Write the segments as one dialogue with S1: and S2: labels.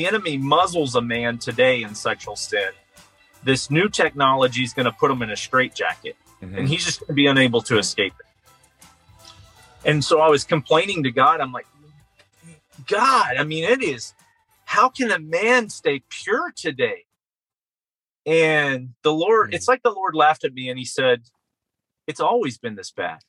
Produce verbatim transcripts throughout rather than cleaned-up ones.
S1: the enemy muzzles a man today in sexual sin, this new technology is going to put him in a straitjacket, mm-hmm. and he's just going to be unable to escape it. And so I was complaining to God. I'm like, God, I mean, it is, how can a man stay pure today? And the Lord, mm-hmm. it's like the Lord laughed at me and he said, it's always been this bad.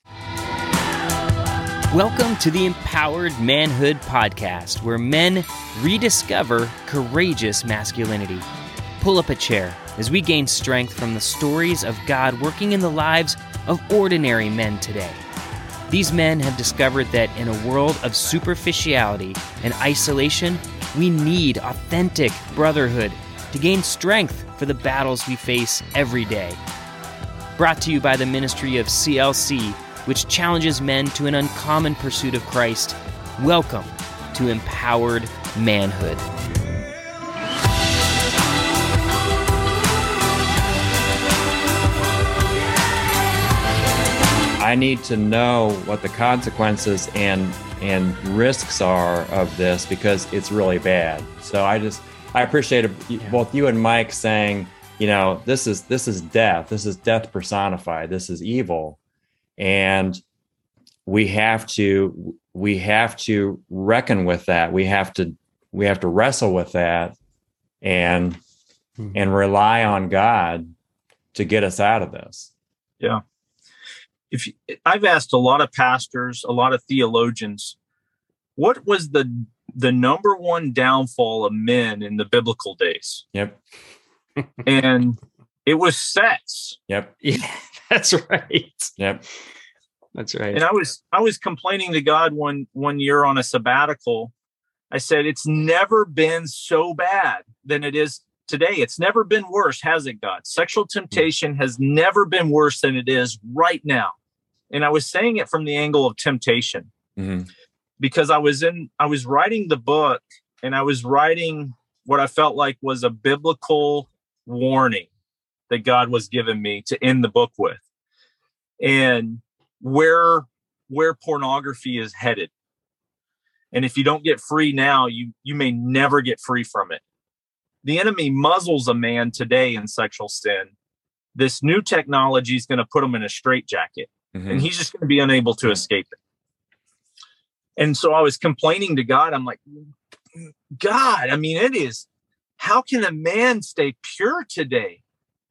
S2: Welcome to the Empowered Manhood Podcast, where men rediscover courageous masculinity. Pull up a chair as we gain strength from the stories of God working in the lives of ordinary men today. These men have discovered that in a world of superficiality and isolation, we need authentic brotherhood to gain strength for the battles we face every day. Brought to you by the ministry of C L C, which challenges men to an uncommon pursuit of Christ. Welcome to Empowered Manhood.
S3: I need to know what the consequences and and risks are of this because it's really bad. So I just I appreciate yeah. both you and Mike saying, you know, this is this is death. This is death personified. This is evil. And we have to we have to reckon with that. We have to we have to wrestle with that and mm-hmm. and rely on God to get us out of this.
S1: Yeah. If you, I've asked a lot of pastors, a lot of theologians, what was the the number one downfall of men in the biblical days?
S3: Yep.
S1: And it was sex.
S3: Yep.
S2: Yeah, that's right.
S3: Yep.
S2: That's right.
S1: And I was I was complaining to God one one year on a sabbatical. I said, it's never been so bad than it is today. It's never been worse, has it, God? Sexual temptation has never been worse than it is right now. And I was saying it from the angle of temptation, mm-hmm. because I was in, I was writing the book and I was writing what I felt like was a biblical warning that God was giving me to end the book with, and where, where pornography is headed. And if you don't get free now, you, you may never get free from it. The enemy muzzles a man today in sexual sin. This new technology is going to put him in a straitjacket, mm-hmm. and he's just going to be unable to escape it. And so I was complaining to God. I'm like, God, I mean, it is, how can a man stay pure today?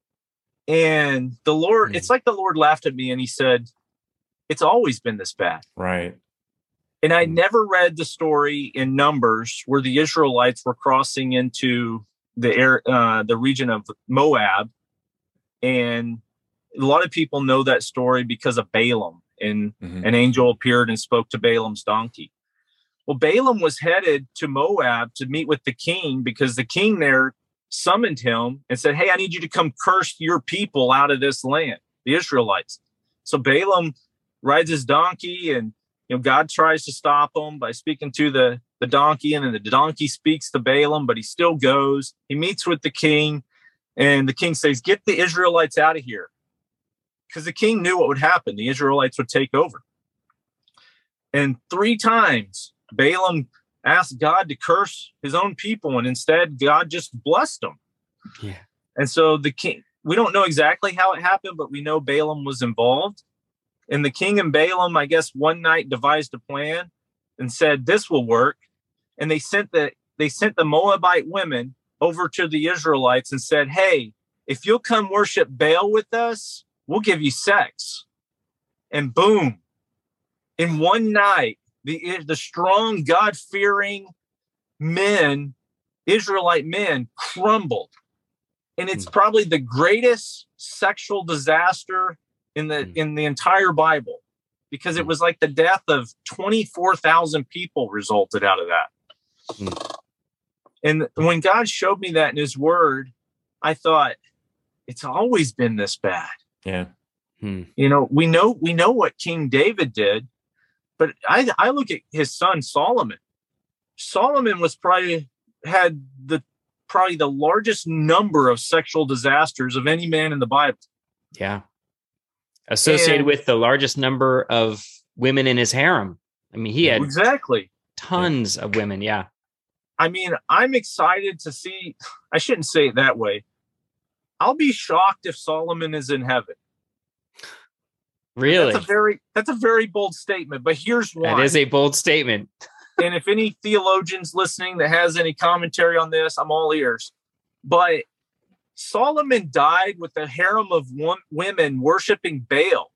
S1: And the Lord, mm-hmm. it's like the Lord laughed at me and he said, it's always been this bad.
S3: Right.
S1: And I mm-hmm. never read the story in Numbers where the Israelites were crossing into the air, uh, the region of Moab. And a lot of people know that story because of Balaam, and mm-hmm. an angel appeared and spoke to Balaam's donkey. Well, Balaam was headed to Moab to meet with the king because the king there summoned him and said, hey, I need you to come curse your people out of this land, the Israelites. So Balaam rides his donkey, and you know, God tries to stop him by speaking to the, the donkey, and then the donkey speaks to Balaam, but he still goes. He meets with the king, and the king says, get the Israelites out of here. Because the king knew what would happen. The Israelites would take over. And three times, Balaam asked God to curse his own people, and instead, God just blessed them.
S2: Yeah. And
S1: so the king, we don't know exactly how it happened, but we know Balaam was involved. And the king and Balaam, I guess, one night devised a plan and said, this will work. And they sent the they sent the Moabite women over to the Israelites and said, hey, if you'll come worship Baal with us, we'll give you sex. And boom, in one night, the, the strong, God-fearing men, Israelite men, crumbled. And it's probably the greatest sexual disaster in the in the entire Bible, because it was like the death of twenty-four thousand people resulted out of that. Mm. And when God showed me that in his word, I thought, it's always been this bad.
S3: Yeah.
S2: Hmm.
S1: You know, we know we know what King David did, but I I look at his son Solomon. Solomon was probably had the probably the largest number of sexual disasters of any man in the Bible.
S2: Yeah. Associated and, with the largest number of women in his harem. I mean, he had
S1: exactly
S2: tons of women. Yeah.
S1: I mean, I'm excited to see, I shouldn't say it that way. I'll be shocked if Solomon is in heaven.
S2: Really?
S1: That's a very, that's a very bold statement, but here's why.
S2: That is a bold statement.
S1: And if any theologians listening that has any commentary on this, I'm all ears. But Solomon died with a harem of one, women worshiping Baal.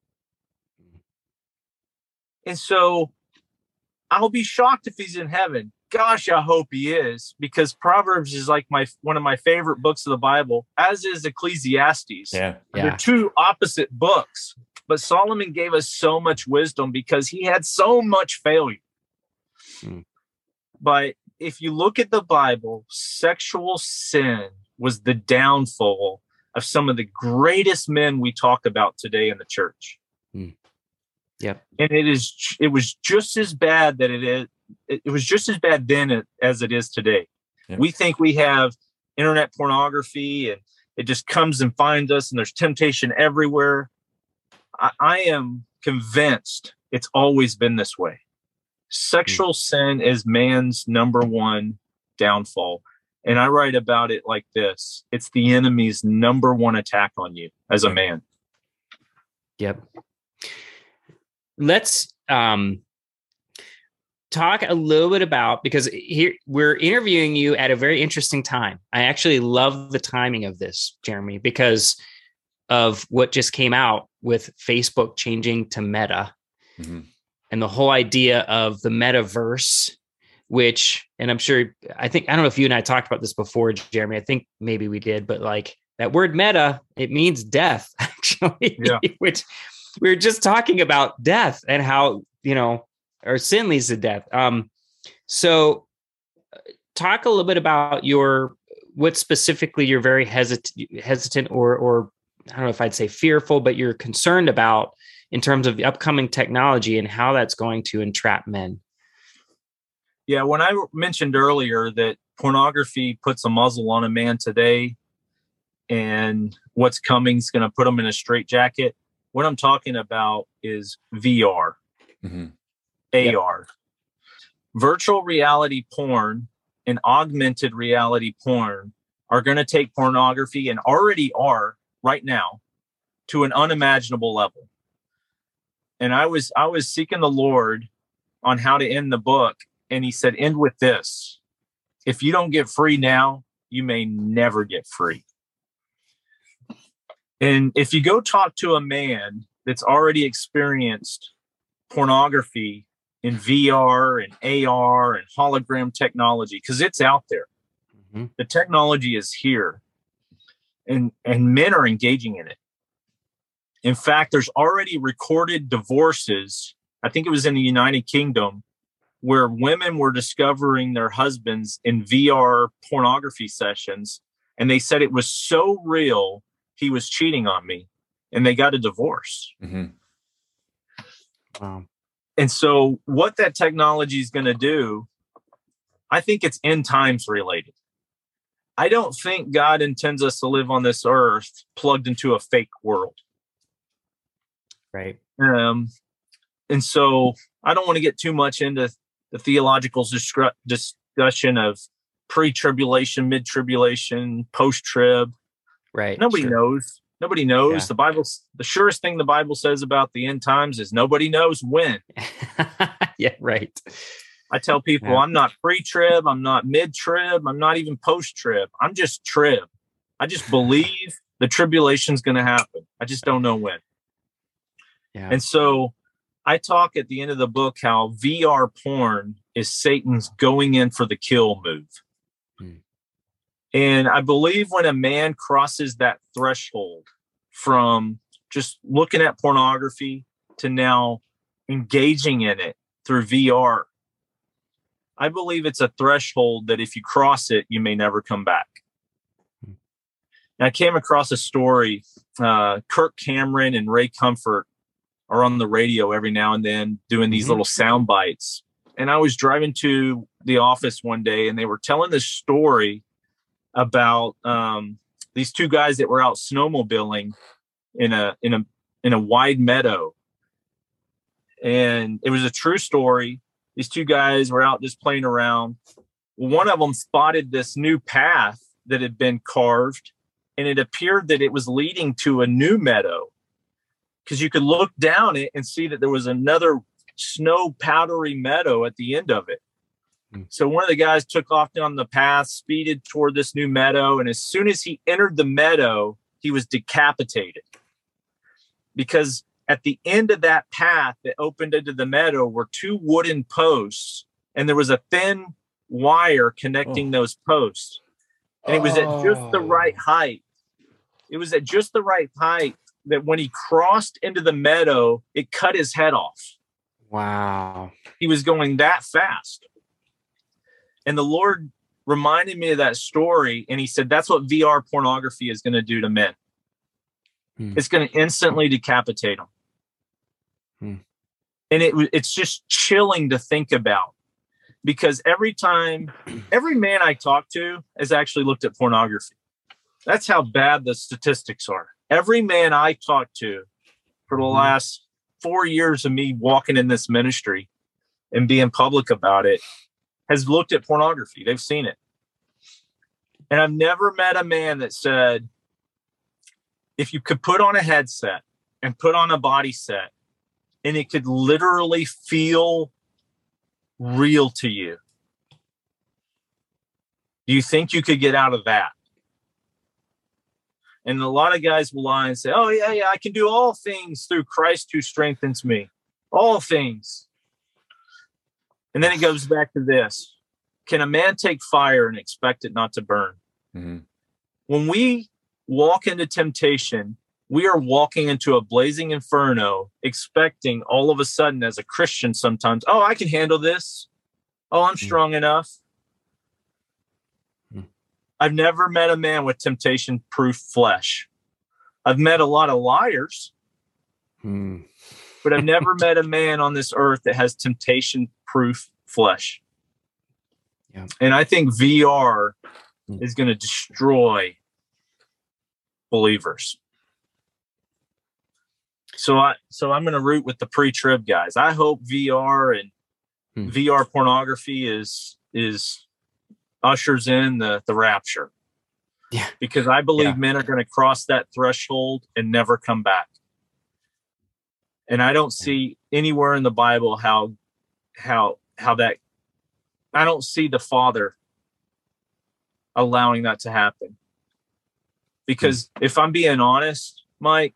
S1: And so I'll be shocked if he's in heaven. Gosh, I hope he is, because Proverbs is like my one of my favorite books of the Bible, as is Ecclesiastes.
S3: Yeah,
S2: yeah.
S1: They're two opposite books, but Solomon gave us so much wisdom because he had so much failure. Hmm. But if you look at the Bible, sexual sin was the downfall of some of the greatest men we talk about today in the church.
S2: Hmm. Yep.
S1: And it is, it was just as bad that it is. It was just as bad then as it is today. Yep. We think we have internet pornography and it just comes and finds us and there's temptation everywhere. I, I am convinced it's always been this way. Sexual mm-hmm. sin is man's number one downfall. And I write about it like this. It's the enemy's number one attack on you as a man.
S2: Yep. Let's um, talk a little bit about, because here we're interviewing you at a very interesting time. I actually love the timing of this, Jeremy, because of what just came out with Facebook changing to Meta, mm-hmm. and the whole idea of the metaverse, which, and I'm sure, I think, I don't know if you and I talked about this before, Jeremy, I think maybe we did, but like that word meta, it means death, actually, yeah. which we were just talking about death and how, you know, our sin leads to death. Um, so talk a little bit about your, what specifically you're very hesitant, hesitant or, or I don't know if I'd say fearful, but you're concerned about in terms of the upcoming technology and how that's going to entrap men.
S1: Yeah. When I mentioned earlier that pornography puts a muzzle on a man today and what's coming is going to put him in a straitjacket, what I'm talking about is V R, mm-hmm. A R, yep. Virtual reality porn and augmented reality porn are going to take pornography, and already are right now, to an unimaginable level. And I was I was seeking the Lord on how to end the book, and he said, end with this. If you don't get free now, you may never get free. And if you go talk to a man that's already experienced pornography in V R and A R and hologram technology, because it's out there. Mm-hmm. The technology is here, and, and men are engaging in it. In fact, there's already recorded divorces, I think it was in the United Kingdom, where women were discovering their husbands in V R pornography sessions, and they said it was so real, he was cheating on me, and they got a divorce. Mm-hmm. Wow. And so what that technology is going to do, I think it's end times related. I don't think God intends us to live on this earth plugged into a fake world.
S2: Right.
S1: Um, and so I don't want to get too much into the theological discru- discussion of pre-tribulation, mid-tribulation, post-trib.
S2: Right.
S1: Nobody
S2: sure.
S1: knows. Nobody knows.
S2: Yeah.
S1: The Bible, the surest thing the Bible says about the end times is nobody knows when.
S2: Yeah, right.
S1: I tell people, yeah. I'm not pre-trib, I'm not mid-trib, I'm not even post-trib. I'm just trib. I just believe the tribulation's going to happen. I just don't know when.
S2: Yeah.
S1: And so I talk at the end of the book how V R porn is Satan's going in for the kill move. Hmm. And I believe when a man crosses that threshold from just looking at pornography to now engaging in it through V R, I believe it's a threshold that if you cross it, you may never come back. And I came across a story. Uh, Kirk Cameron and Ray Comfort are on the radio every now and then doing these mm-hmm. little sound bites. And I was driving to the office one day, and they were telling this story about um, these two guys that were out snowmobiling in a in a in a wide meadow, and it was a true story. These two guys were out just playing around, one of them spotted this new path that had been carved, and it appeared that it was leading to a new meadow, because you could look down it and see that there was another snow powdery meadow at the end of it. Mm. So one of the guys took off down the path, speeded toward this new meadow, and as soon as he entered the meadow, he was decapitated, because at the end of that path that opened into the meadow were two wooden posts, and there was a thin wire connecting oh. those posts. And it was oh. at just the right height. It was at just the right height that when he crossed into the meadow, it cut his head off.
S2: Wow.
S1: He was going that fast. And the Lord reminded me of that story. And he said, that's what V R pornography is going to do to men. Hmm. It's going to instantly decapitate them. Hmm. And it it's just chilling to think about, because every time, every man I talk to has actually looked at pornography. That's how bad the statistics are. Every man I talk to for the last four years of me walking in this ministry and being public about it has looked at pornography. They've seen it. And I've never met a man that said, if you could put on a headset and put on a body set and it could literally feel real to you, do you think you could get out of that? And a lot of guys will lie and say, oh, yeah, yeah, I can do all things through Christ who strengthens me. All things. And then it goes back to this. Can a man take fire and expect it not to burn? Mm-hmm. When we walk into temptation, we are walking into a blazing inferno, expecting all of a sudden as a Christian sometimes, oh, I can handle this. Oh, I'm strong mm-hmm. enough. I've never met a man with temptation-proof flesh. I've met a lot of liars, hmm. but I've never met a man on this earth that has temptation-proof flesh. Yeah. And I think V R hmm. is going to destroy believers. So I, so I'm going to root with the pre-trib guys. I hope V R and hmm. V R pornography is is. ushers in the, the rapture. Yeah. Because I believe yeah. men are going to cross that threshold and never come back. And I don't see anywhere in the Bible how, how, how that, I don't see the Father allowing that to happen. Because mm-hmm. if I'm being honest, Mike,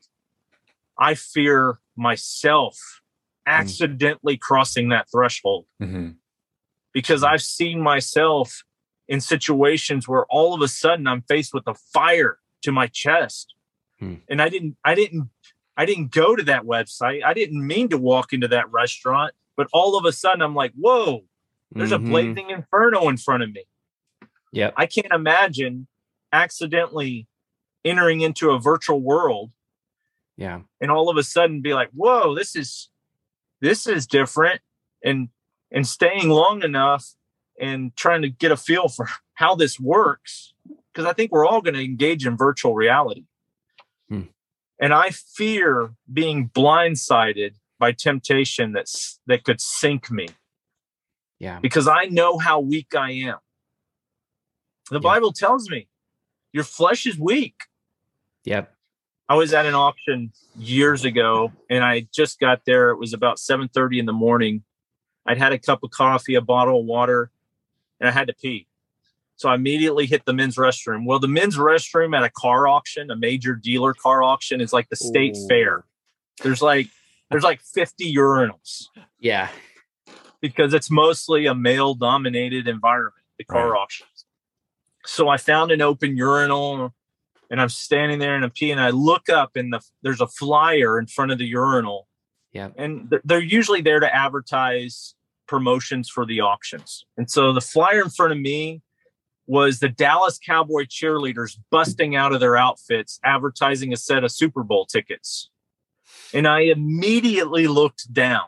S1: I fear myself accidentally mm-hmm. crossing that threshold. Mm-hmm. Because I've seen myself in situations where all of a sudden I'm faced with a fire to my chest. Hmm. And I didn't, I didn't, I didn't go to that website. I didn't mean to walk into that restaurant, but all of a sudden I'm like, whoa, there's mm-hmm. a blazing inferno in front of me.
S2: Yeah.
S1: I can't imagine accidentally entering into a virtual world.
S2: Yeah.
S1: And all of a sudden be like, whoa, this is, this is different. And, and staying long enough and trying to get a feel for how this works, because I think we're all going to engage in virtual reality. Hmm. And I fear being blindsided by temptation that's, that could sink me.
S2: Yeah.
S1: Because I know how weak I am. The yeah. Bible tells me your flesh is weak.
S2: Yep.
S1: I was at an auction years ago and I just got there. It was about seven thirty in the morning. I'd had a cup of coffee, a bottle of water, and I had to pee. So I immediately hit the men's restroom. Well, the men's restroom at a car auction, a major dealer car auction, is like the state Ooh. fair. There's like there's like fifty urinals.
S2: Yeah.
S1: Because it's mostly a male-dominated environment, the car right. auctions. So I found an open urinal, and I'm standing there and I'm peeing. And I look up, and the, there's a flyer in front of the urinal.
S2: Yeah.
S1: And th- they're usually there to advertise promotions for the auctions. And so the flyer in front of me was the Dallas Cowboy cheerleaders busting out of their outfits, advertising a set of Super Bowl tickets. And I immediately looked down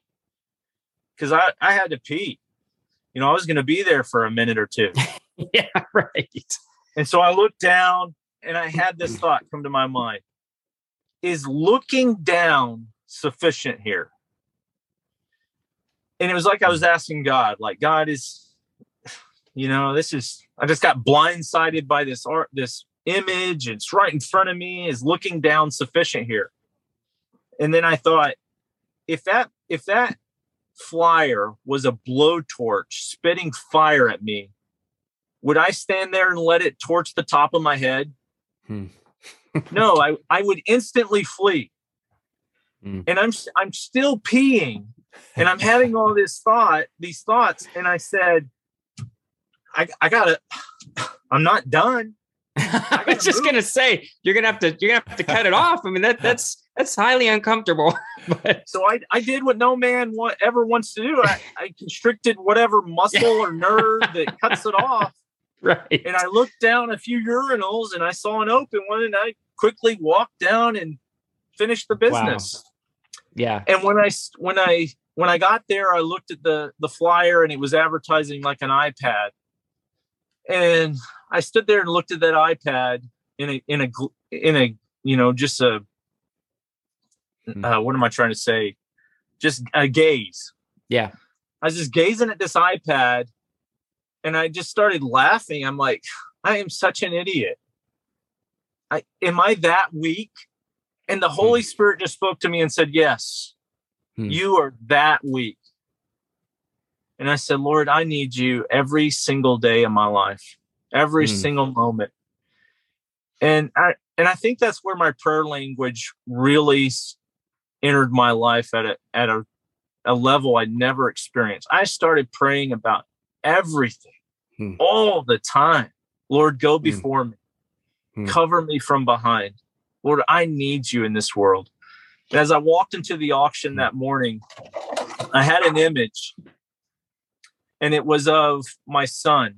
S1: because I, I had to pee. You know, I was going to be there for a minute or two.
S2: Yeah, right.
S1: And so I looked down and I had this thought come to my mind. Is looking down sufficient here? And it was like I was asking God, like, God, is you know, this is, I just got blindsided by this art, this image. It's right in front of me. Is looking down sufficient here? And then I thought, if that, if that flyer was a blowtorch spitting fire at me, would I stand there and let it torch the top of my head? Hmm. No, I, I would instantly flee. Hmm. And I'm, I'm still peeing and I'm having all this thought, these thoughts. And I said, I, I gotta, I'm not done.
S2: I, I was just move. gonna say, you're gonna have to, you're gonna have to cut it off. I mean, that that's that's highly uncomfortable. But...
S1: So I, I did what no man want, ever wants to do. I, I constricted whatever muscle or nerve that cuts it off.
S2: Right.
S1: And I looked down a few urinals and I saw an open one, and I quickly walked down and finished the business.
S2: Wow. Yeah.
S1: And when I when I when I got there, I looked at the the flyer and it was advertising like an iPad. And I stood there and looked at that iPad in a, in a, in a, you know, just a, uh, what am I trying to say? Just a gaze.
S2: Yeah.
S1: I was just gazing at this iPad and I just started laughing. I'm like, I am such an idiot. I, am I that weak? And the Holy hmm. Spirit just spoke to me and said, yes, hmm. you are that weak. And I said, Lord, I need you every single day of my life, every mm. single moment. And I and I think that's where my prayer language really entered my life at a at a, a level I never experienced. I started praying about everything mm. all the time. Lord, go before mm. me. Mm. Cover me from behind. Lord, I need you in this world. And as I walked into the auction mm. that morning, I had an image. And it was of my son.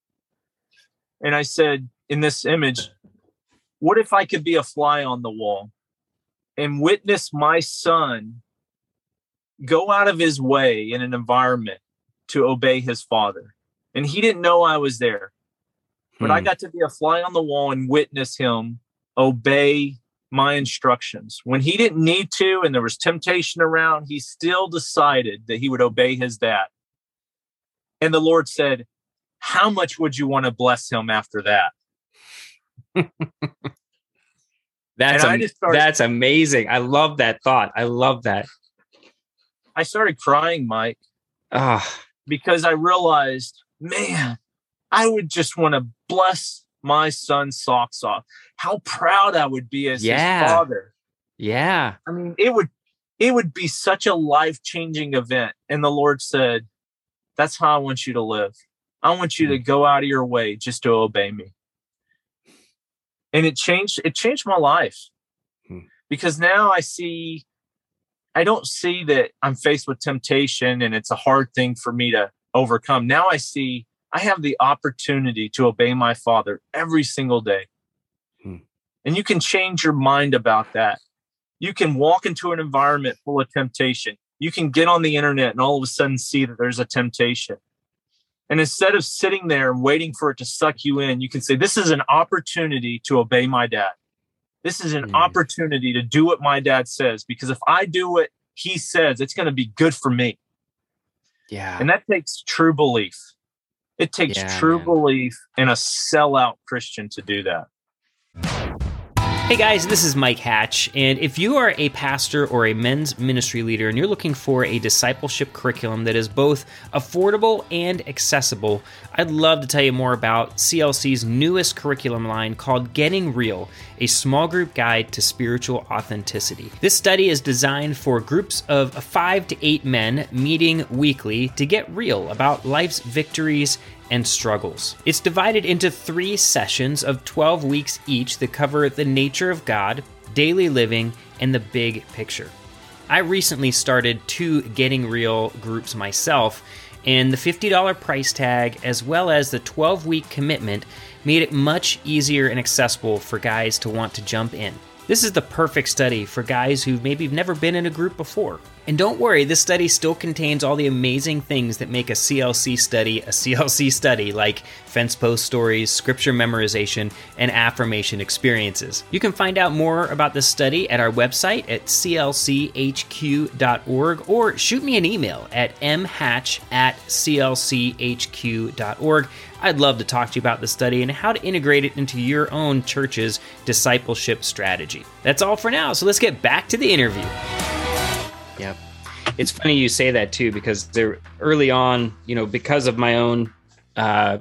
S1: And I said, in this image, what if I could be a fly on the wall and witness my son go out of his way in an environment to obey his father? And he didn't know I was there. But hmm. I got to be a fly on the wall and witness him obey my instructions. When he didn't need to and there was temptation around, he still decided that he would obey his dad. And the Lord said, how much would you want to bless him after that?
S2: that's am- started, that's amazing. I love that thought. I love that.
S1: I started crying, Mike,
S2: oh.
S1: because I realized, man, I would just want to bless my son's socks off. How proud I would be as
S2: yeah.
S1: his father.
S2: Yeah.
S1: I mean, it would, it would be such a life-changing event. And the Lord said, that's how I want you to live. I want you to go out of your way just to obey me. And it changed, it changed my life hmm. because now I see, I don't see that I'm faced with temptation and it's a hard thing for me to overcome. Now I see I have the opportunity to obey my Father every single day. Hmm. And you can change your mind about that. You can walk into an environment full of temptation. You can get on the internet and all of a sudden see that there's a temptation. And instead of sitting there and waiting for it to suck you in, you can say, this is an opportunity to obey my dad. This is an mm. opportunity to do what my dad says, because if I do what he says, it's going to be good for me.
S2: Yeah.
S1: And that takes true belief. It takes yeah, true man. belief in a sellout Christian to do that.
S2: Hey guys, this is Mike Hatch, and if you are a pastor or a men's ministry leader and you're looking for a discipleship curriculum that is both affordable and accessible, I'd love to tell you more about C L C's newest curriculum line called Getting Real, a small group guide to spiritual authenticity. This study is designed for groups of five to eight men meeting weekly to get real about life's victories and struggles. It's divided into three sessions of twelve weeks each that cover the nature of God, daily living, and the big picture. I recently started two Getting Real groups myself, and the fifty dollars price tag as well as the twelve-week commitment made it much easier and accessible for guys to want to jump in. This is the perfect study for guys who maybe have never been in a group before. And don't worry, this study still contains all the amazing things that make a C L C study a C L C study, like fence post stories, scripture memorization, and affirmation experiences. You can find out more about this study at our website at c l c h q dot org or shoot me an email at m hatch at c l c h q dot org. I'd love to talk to you about the study and how to integrate it into your own church's discipleship strategy. That's all for now, so let's get back to the interview. Yep. It's funny you say that too, because there early on, you know, because of my own, uh,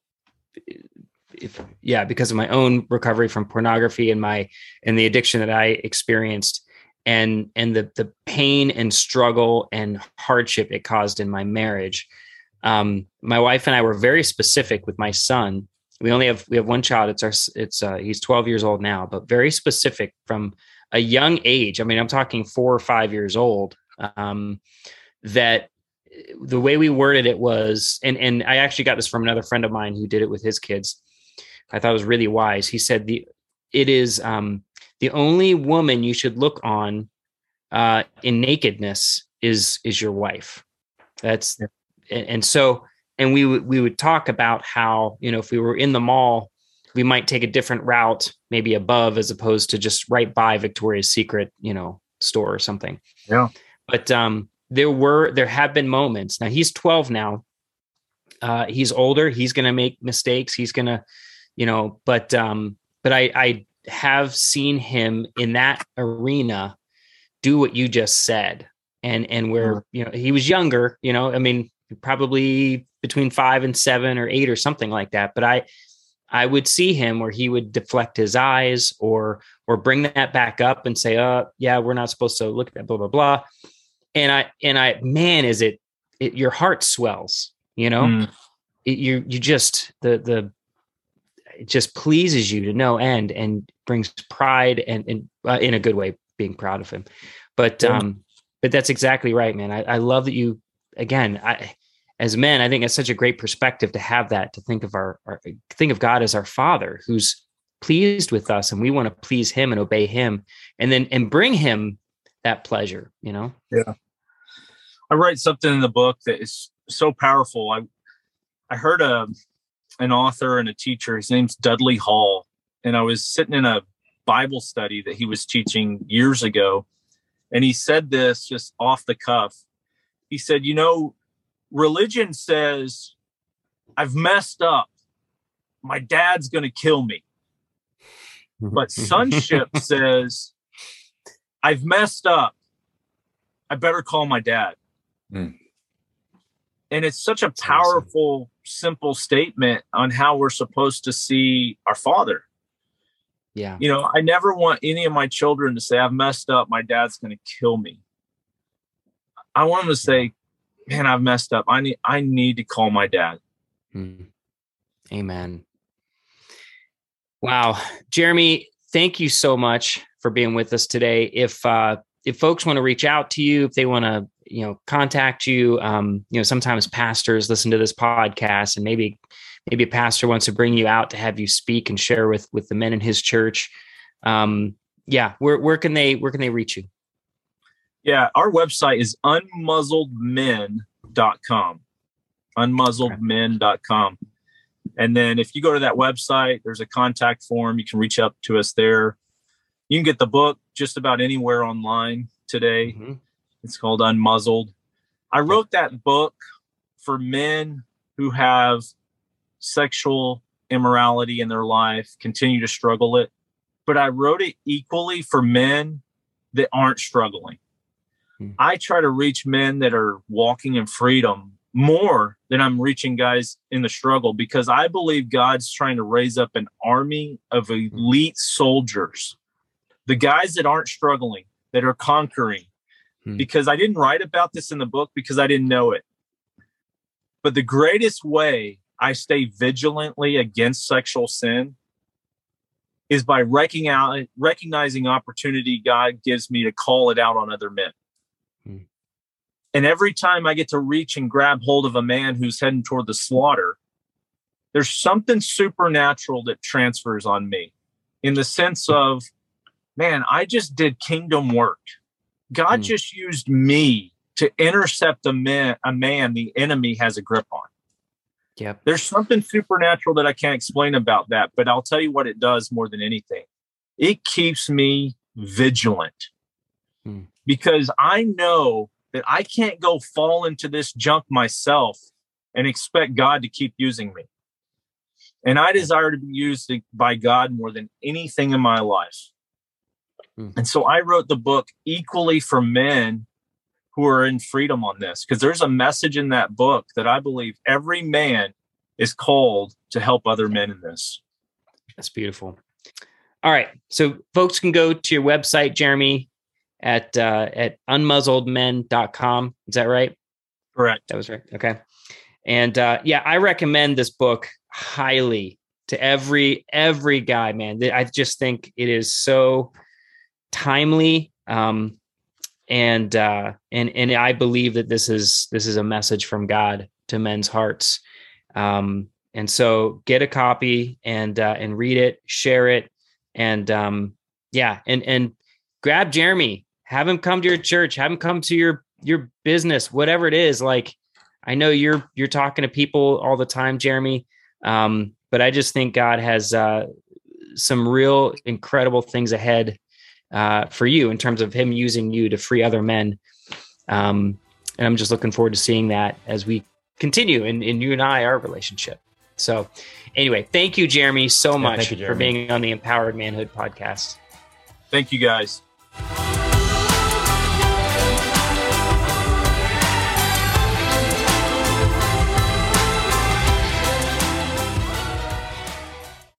S2: if, yeah, because of my own recovery from pornography and my, and the addiction that I experienced and, and the, the pain and struggle and hardship it caused in my marriage. Um, my wife and I were very specific with my son. We only have, we have one child. It's our, it's, uh, he's twelve years old now, but very specific from a young age. I mean, I'm talking four or five years old, um, that the way we worded it was, and, and I actually got this from another friend of mine who did it with his kids. I thought it was really wise. He said, the, it is, um, the only woman you should look on, uh, in nakedness is, is your wife. That's, yeah. and, and so, and we would, we would talk about how, you know, if we were in the mall, we might take a different route, maybe above, as opposed to just right by Victoria's Secret, you know, store or something.
S1: Yeah.
S2: But um, there were, there have been moments. Now he's twelve now. Uh, he's older. He's going to make mistakes. He's going to, you know, but, um, but I, I have seen him in that arena do what you just said. And, and where, you know, he was younger, you know, I mean, probably between five and seven or eight or something like that. But I, I would see him where he would deflect his eyes or or bring that back up and say, "Uh, yeah, we're not supposed to look at that, blah blah blah." And I and I, man, is it, it your heart swells, you know? Mm. It, you you just the the it just pleases you to no end and brings pride and, and uh, in a good way, being proud of him. But yeah. um, but that's exactly right, man. I, I love that you again. I. As men, I think it's such a great perspective to have that, to think of our, our think of God as our Father who's pleased with us, and we want to please him and obey him, and then and bring him that pleasure, you know?
S1: Yeah. I write something in the book that is so powerful. I I heard a an author and a teacher, his name's Dudley Hall, and I was sitting in a Bible study that he was teaching years ago, and he said this just off the cuff. He said, you know, religion says, I've messed up. My dad's going to kill me. But sonship says, I've messed up. I better call my dad. Mm. And it's such a powerful, awesome. simple statement on how we're supposed to see our Father.
S2: Yeah.
S1: You know, I never want any of my children to say, I've messed up. My dad's going to kill me. I want them to say, man, I've messed up. I need, I need to call my dad.
S2: Mm. Amen. Wow. Jeremy, thank you so much for being with us today. If, uh, if folks want to reach out to you, if they want to, you know, contact you, um, you know, sometimes pastors listen to this podcast, and maybe, maybe a pastor wants to bring you out to have you speak and share with, with the men in his church. Um, yeah. Where, where can they, where can they reach you?
S1: Yeah, our website is unmuzzled men dot com, unmuzzled men dot com. And then if you go to that website, there's a contact form. You can reach out to us there. You can get the book just about anywhere online today. Mm-hmm. It's called Unmuzzled. I wrote that book for men who have sexual immorality in their life, continue to struggle it. But I wrote it equally for men that aren't struggling. I try to reach men that are walking in freedom more than I'm reaching guys in the struggle, because I believe God's trying to raise up an army of elite soldiers, the guys that aren't struggling, that are conquering. Hmm. Because I didn't write about this in the book because I didn't know it. But the greatest way I stay vigilantly against sexual sin is by recognizing, recognizing opportunity God gives me to call it out on other men. And every time I get to reach and grab hold of a man who's heading toward the slaughter, there's something supernatural that transfers on me, in the sense of, man, I just did kingdom work. God
S2: Hmm.
S1: just used me to intercept a man, a man the enemy has a grip on.
S2: Yep.
S1: There's something supernatural that I can't explain about that, but I'll tell you what it does more than anything. It keeps me vigilant
S2: Hmm.
S1: because I know that I can't go fall into this junk myself and expect God to keep using me. And I desire to be used by God more than anything in my life.
S2: Hmm.
S1: And so I wrote the book equally for men who are in freedom on this, because there's a message in that book that I believe every man is called to help other men in this.
S2: That's beautiful. All right. So folks can go to your website, Jeremy, at uh, at unmuzzled men dot com. Is that right?
S1: Correct.
S2: That was right. Okay. And uh, yeah, I recommend this book highly to every every guy, man. I just think it is so timely. Um, and uh, and and I believe that this is this is a message from God to men's hearts. Um, and so get a copy and uh, and read it, share it, and um, yeah, and and grab Jeremy, have him come to your church, have him come to your your business, whatever it is. Like, I know you're you're talking to people all the time, Jeremy, um, but I just think God has uh, some real incredible things ahead uh, for you in terms of him using you to free other men. Um, and I'm just looking forward to seeing that as we continue in, in you and I, our relationship. So anyway, thank you, Jeremy, so
S3: Yeah,
S2: much
S3: thank you,
S2: for
S3: Jeremy.
S2: being on the Empowered Manhood podcast.
S1: Thank you, guys.